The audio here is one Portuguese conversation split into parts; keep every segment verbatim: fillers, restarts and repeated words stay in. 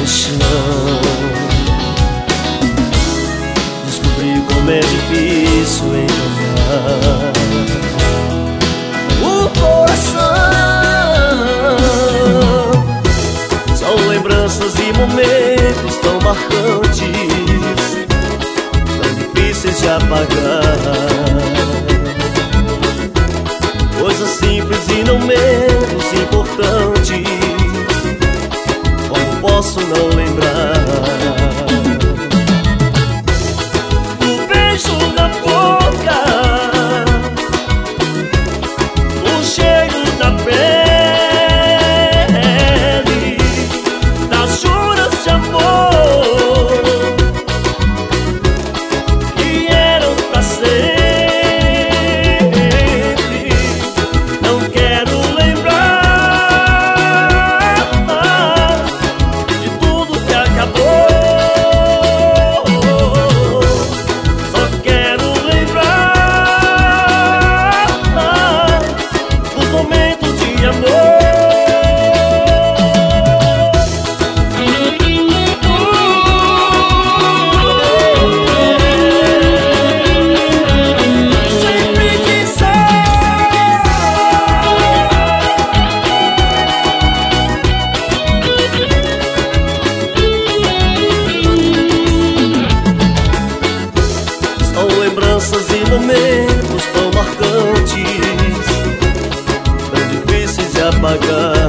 paixão. Descobri como é difícil enganar o coração. São lembranças e momentos tão marcantes, tão difíceis de apagar. Coisas simples e não menos importantes, como posso não lembrar? O beijo na boca, o cheiro da pele, das juras de amor que eram pra sempre. Lembranças e momentos tão marcantes, tão difíceis de apagar.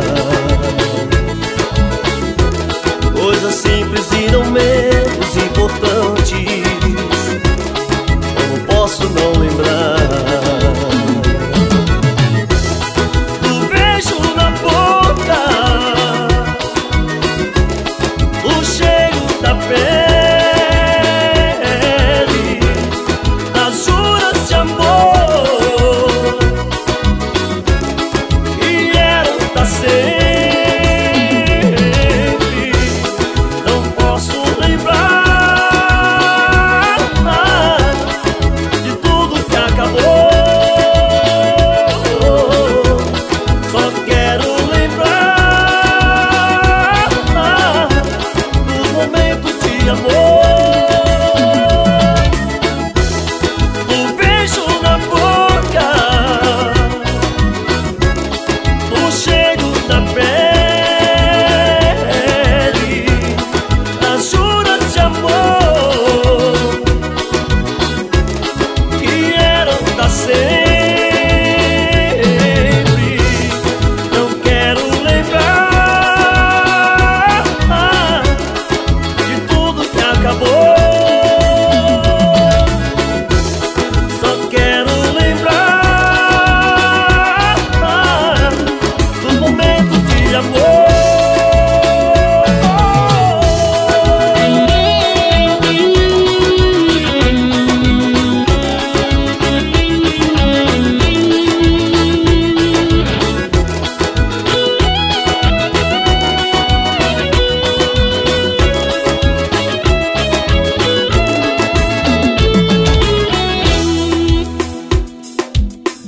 Coisas simples e não menos importantes, como posso não lembrar? O beijo na boca, o cheiro da pele,